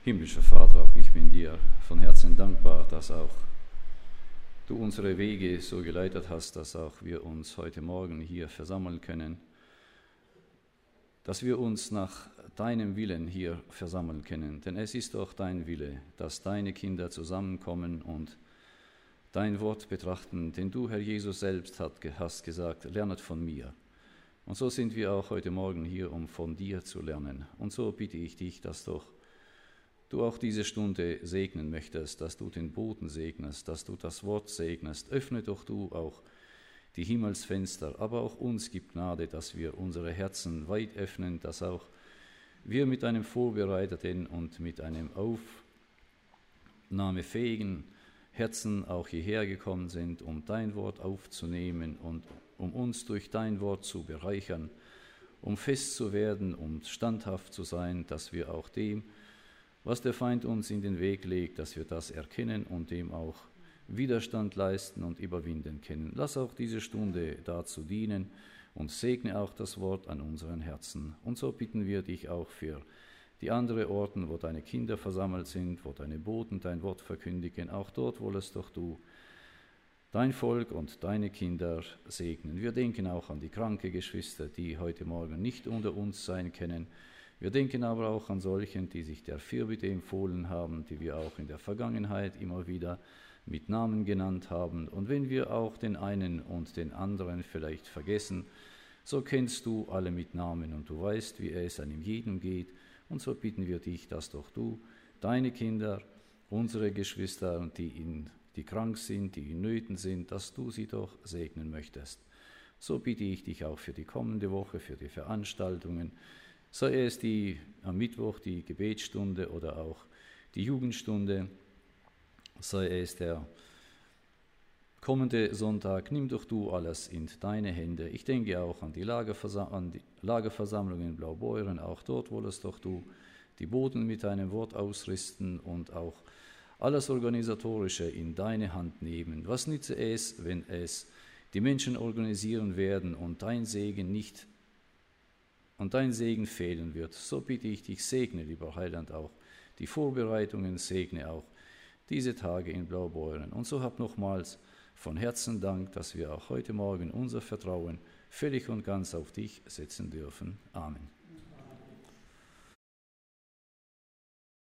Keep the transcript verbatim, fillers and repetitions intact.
Himmlischer Vater, auch ich bin dir von Herzen dankbar, dass auch du unsere Wege so geleitet hast, dass auch wir uns heute Morgen hier versammeln können, dass wir uns nach deinem Willen hier versammeln können. Denn es ist doch dein Wille, dass deine Kinder zusammenkommen und dein Wort betrachten. Denn du, Herr Jesus, selbst hast gesagt, lernet von mir. Und so sind wir auch heute Morgen hier, um von dir zu lernen. Und so bitte ich dich, dass doch du auch diese Stunde segnen möchtest, dass du den Boden segnest, dass du das Wort segnest. Öffne doch du auch die Himmelsfenster, aber auch uns gib Gnade, dass wir unsere Herzen weit öffnen, dass auch wir mit einem vorbereiteten und mit einem aufnahmefähigen Herzen auch hierher gekommen sind, um dein Wort aufzunehmen und um uns durch dein Wort zu bereichern, um fest zu werden, um standhaft zu sein, dass wir auch dem, was der Feind uns in den Weg legt, dass wir das erkennen und dem auch Widerstand leisten und überwinden können. Lass auch diese Stunde dazu dienen und segne auch das Wort an unseren Herzen. Und so bitten wir dich auch für die anderen Orten, wo deine Kinder versammelt sind, wo deine Boten dein Wort verkündigen. Auch dort wollest doch du dein Volk und deine Kinder segnen. Wir denken auch an die kranke Geschwister, die heute Morgen nicht unter uns sein können. Wir denken aber auch an solchen, die sich der Fürbitte empfohlen haben, die wir auch in der Vergangenheit immer wieder mit Namen genannt haben. Und wenn wir auch den einen und den anderen vielleicht vergessen, so kennst du alle mit Namen und du weißt, wie es einem jedem geht. Und so bitten wir dich, dass doch du deine Kinder, unsere Geschwister, die, in, die krank sind, die in Nöten sind, dass du sie doch segnen möchtest. So bitte ich dich auch für die kommende Woche, für die Veranstaltungen, sei es die am Mittwoch die Gebetsstunde oder auch die Jugendstunde, sei es der kommende Sonntag, nimm doch du alles in deine Hände. Ich denke auch an die, Lagerversam- an die Lagerversammlung in Blaubeuren, auch dort wolltest doch du die Boten mit deinem Wort ausrüsten und auch alles Organisatorische in deine Hand nehmen. Was nütze es, wenn es die Menschen organisieren werden und dein Segen nicht und dein Segen fehlen wird? So bitte ich dich, segne, lieber Heiland, auch die Vorbereitungen, segne auch diese Tage in Blaubeuren. Und so hab nochmals von Herzen Dank, dass wir auch heute Morgen unser Vertrauen völlig und ganz auf dich setzen dürfen. Amen.